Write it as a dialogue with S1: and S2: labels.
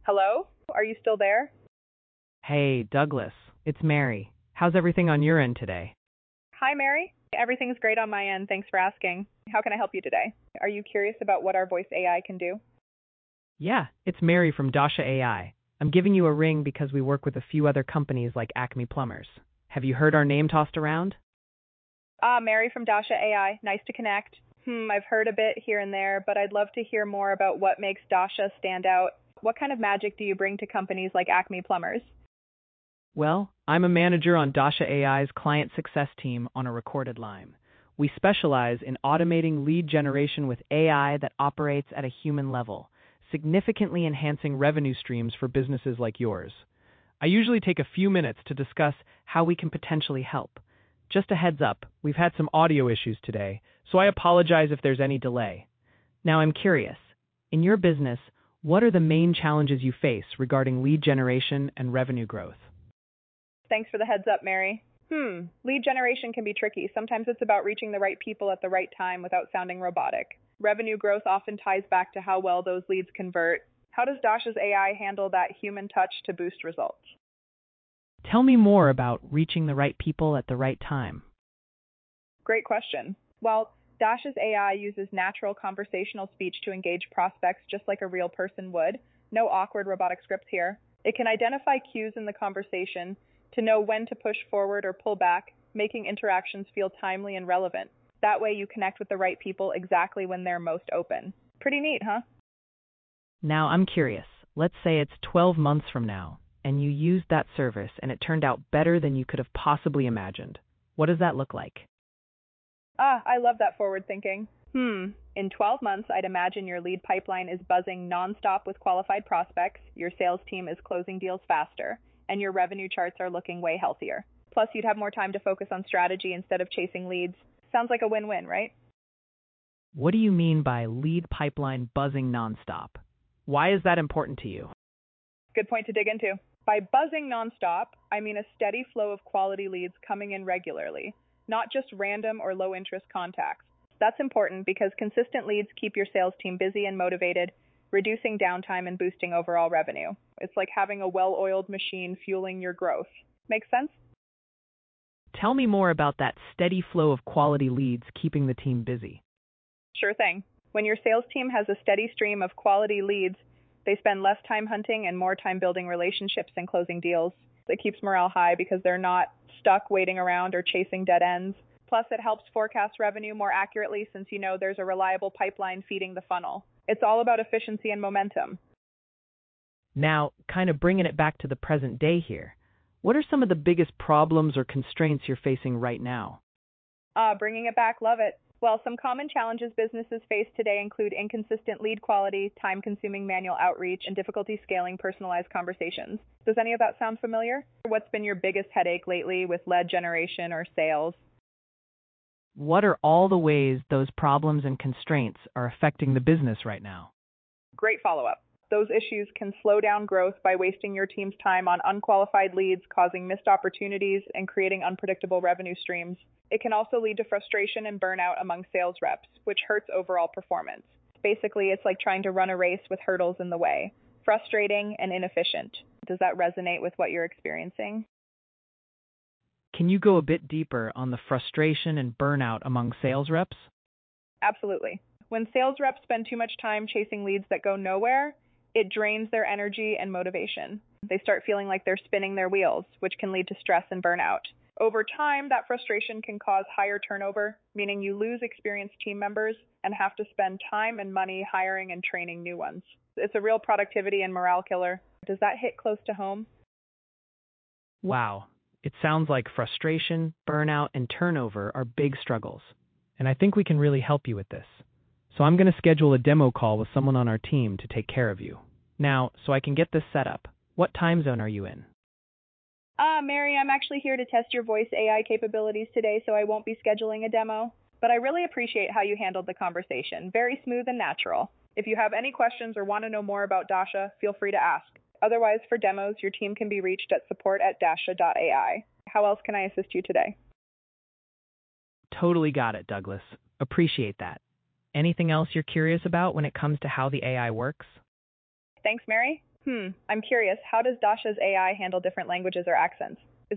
S1: Hello? Are you still there?
S2: Hey, Douglas. It's Mary. How's everything on your end today?
S1: Hi, Mary. Everything's great on my end. Thanks for asking. How can I help you today? Are you curious about what our voice AI can do?
S2: Yeah, it's Mary from Dasha AI. I'm giving you a ring because we work with a few other companies like Acme Plumbers. Have you heard our name tossed around?
S1: Mary from Dasha AI. Nice to connect. I've heard a bit here and there, but I'd love to hear more about what makes Dasha stand out. What kind of magic do you bring to companies like Acme Plumbers?
S2: Well, I'm a manager on Dasha AI's client success team on a recorded line. We specialize in automating lead generation with AI that operates at a human level, significantly enhancing revenue streams for businesses like yours. I usually take a few minutes to discuss how we can potentially help. Just a heads up, we've had some audio issues today, so I apologize if there's any delay. Now I'm curious, in your business, what are the main challenges you face regarding lead generation and revenue growth?
S1: Thanks for the heads up, Mary. Lead generation can be tricky. Sometimes it's about reaching the right people at the right time without sounding robotic. Revenue growth often ties back to how well those leads convert. How does Dasha's AI handle that human touch to boost results?
S2: Tell me more about reaching the right people at the right time.
S1: Great question. Well, Dasha's AI uses natural conversational speech to engage prospects just like a real person would. No awkward robotic scripts here. It can identify cues in the conversation to know when to push forward or pull back, making interactions feel timely and relevant. That way you connect with the right people exactly when they're most open. Pretty neat, huh?
S2: Now I'm curious. Let's say it's 12 months from now, and you used that service and it turned out better than you could have possibly imagined. What does that look like?
S1: I love that forward thinking. In 12 months, I'd imagine your lead pipeline is buzzing nonstop with qualified prospects, your sales team is closing deals faster, and your revenue charts are looking way healthier. Plus, you'd have more time to focus on strategy instead of chasing leads. Sounds like a win-win, right?
S2: What do you mean by lead pipeline buzzing nonstop? Why is that important to you?
S1: Good point to dig into. By buzzing nonstop, I mean a steady flow of quality leads coming in regularly, not just random or low interest contacts. That's important because consistent leads keep your sales team busy and motivated, reducing downtime and boosting overall revenue. It's like having a well-oiled machine fueling your growth. Make sense?
S2: Tell me more about that steady flow of quality leads keeping the team busy.
S1: Sure thing. When your sales team has a steady stream of quality leads, they spend less time hunting and more time building relationships and closing deals. It keeps morale high because they're not stuck waiting around or chasing dead ends. Plus, it helps forecast revenue more accurately since you know there's a reliable pipeline feeding the funnel. It's all about efficiency and momentum.
S2: Now, kind of bringing it back to the present day here, what are some of the biggest problems or constraints you're facing right now?
S1: Bringing it back, love it. Well, some common challenges businesses face today include inconsistent lead quality, time-consuming manual outreach, and difficulty scaling personalized conversations. Does any of that sound familiar? What's been your biggest headache lately with lead generation or sales?
S2: What are all the ways those problems and constraints are affecting the business right now?
S1: Great follow-up. Those issues can slow down growth by wasting your team's time on unqualified leads, causing missed opportunities, and creating unpredictable revenue streams. It can also lead to frustration and burnout among sales reps, which hurts overall performance. Basically, it's like trying to run a race with hurdles in the way. Frustrating and inefficient. Does that resonate with what you're experiencing?
S2: Can you go a bit deeper on the frustration and burnout among sales reps?
S1: Absolutely. When sales reps spend too much time chasing leads that go nowhere, it drains their energy and motivation. They start feeling like they're spinning their wheels, which can lead to stress and burnout. Over time, that frustration can cause higher turnover, meaning you lose experienced team members and have to spend time and money hiring and training new ones. It's a real productivity and morale killer. Does that hit close to home?
S2: Wow, it sounds like frustration, burnout, and turnover are big struggles. And I think we can really help you with this. So I'm going to schedule a demo call with someone on our team to take care of you. Now, so I can get this set up, what time zone are you in?
S1: Mary, I'm actually here to test your voice AI capabilities today, so I won't be scheduling a demo. But I really appreciate how you handled the conversation. Very smooth and natural. If you have any questions or want to know more about Dasha, feel free to ask. Otherwise, for demos, your team can be reached at support@dasha.ai. How else can I assist you today?
S2: Totally got it, Douglas. Appreciate that. Anything else you're curious about when it comes to how the AI works?
S1: Thanks, Mary. I'm curious, how does Dasha's AI handle different languages or accents?